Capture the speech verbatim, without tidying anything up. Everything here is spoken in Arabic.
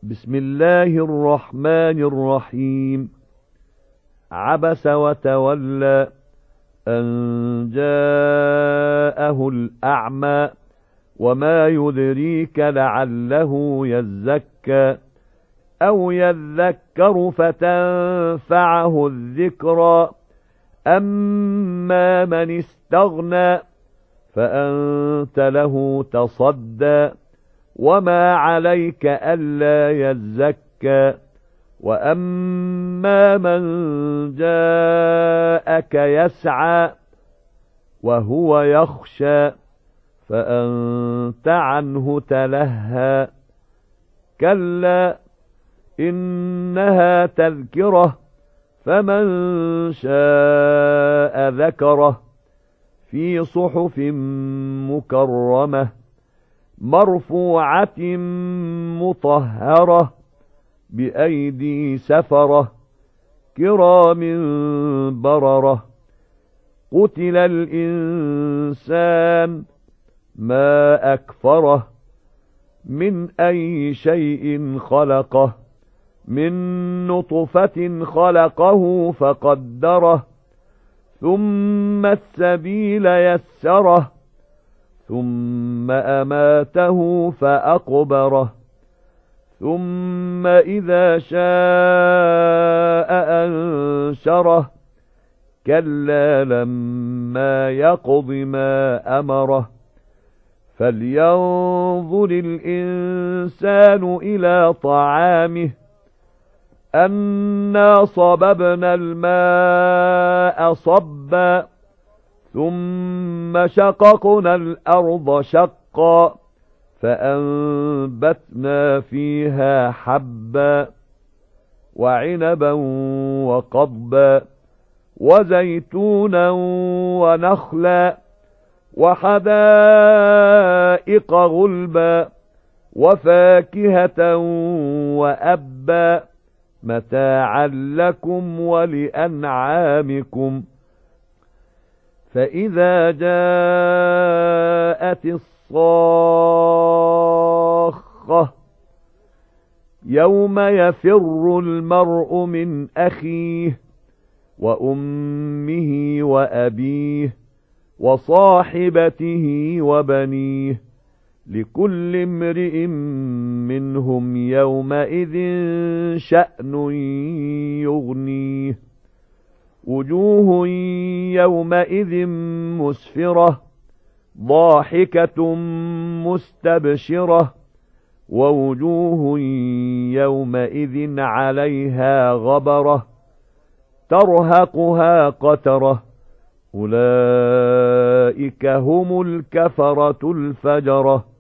بسم الله الرحمن الرحيم. عبس وتولى أن جاءه الأعمى وما يدريك لعله يزكى أو يذكر فتنفعه الذكرى أما من استغنى فأنت له تصدى وما عليك ألا يزكى وأما من جاءك يسعى وهو يخشى فأنت عنه تلهى كلا إنها تذكرة فمن شاء ذكره في صحف مكرمة مرفوعة مطهرة بأيدي سفرة كرام بررة قتل الإنسان ما أكفره من أي شيء خلقه من نطفة خلقه فقدره ثم السبيل يسره ثم أماته فأقبره ثم إذا شاء أنشره كلا لما يقض ما أمره فلينظر الإنسان إلى طعامه أنا صببنا الماء صبا ثم شققنا الأرض شقا فأنبتنا فيها حبا وعنبا وقضبا وزيتونا ونخلا وحدائق غلبا وفاكهة وأبا متاعا لكم ولأنعامكم فإذا جاءت الصاخة يوم يفر المرء من أخيه وأمه وأبيه وصاحبته وبنيه لكل امرئ منهم يومئذ شأن يغنيه وجوه يومئذ مسفرة ضاحكة مستبشرة ووجوه يومئذ عليها غبرة ترهقها قترة أولئك هم الكفرة الفجرة